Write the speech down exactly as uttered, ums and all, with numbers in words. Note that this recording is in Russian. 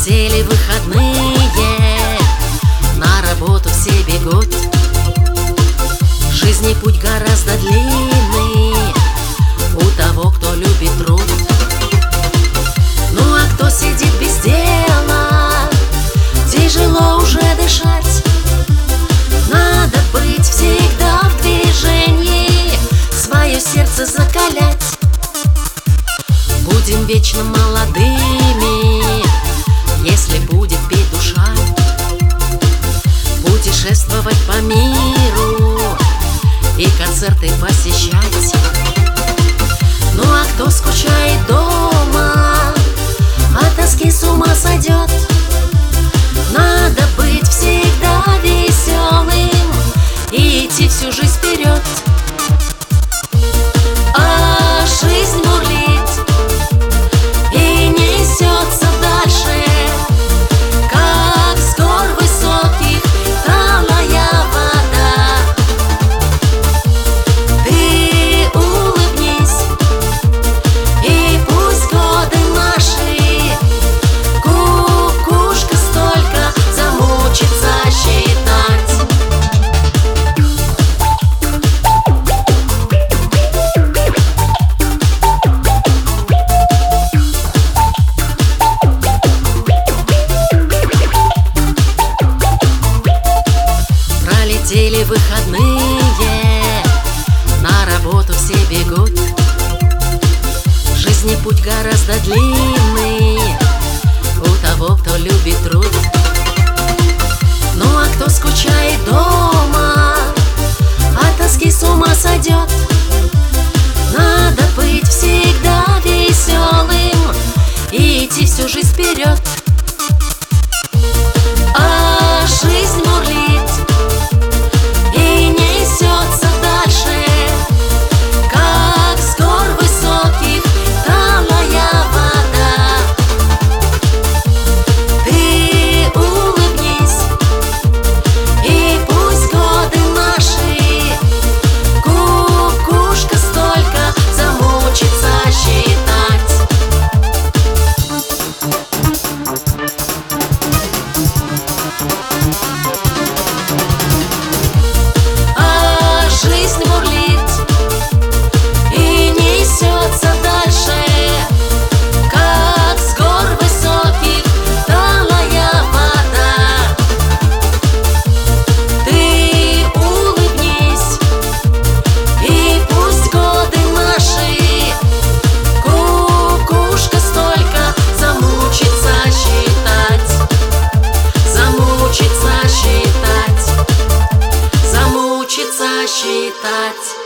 Пролетели выходные, на работу все бегут. В жизни путь гораздо длинный у того, кто любит труд. Ну а кто сидит без дела, тяжело уже дышать. Надо быть всегда в движении, свое сердце закалять. Будем вечно молодыми, если будет петь душа. Путешествовать по миру и концерты посещать. Ну а кто скучает дома, от тоски с ума сойдет. Надо быть всегда веселым и идти всю жизнь вперед. А жизнь бурлит и несется дальше, как с гор высоких талая вода. Ты улыбнись, и пусть годы наши кукушка столько замучится считать. Пролетели выходные, на работу все бегут. В жизни путь гораздо длинный у того, кто любит труд. Ну а кто скучает дома, от тоски с ума сойдет. Надо быть всегда веселым и идти всю жизнь вперед. А жизнь бурлит и несется дальше, как с гор высоких талая вода. Ты улыбнись, и пусть годы наши кукушка столько замучится считать. А жизнь бурлит и несется дальше, как с гор высоких талая вода. Ты улыбнись, и пусть годы наши кукушка столько замучится считать. Замучится считать, замучится считать.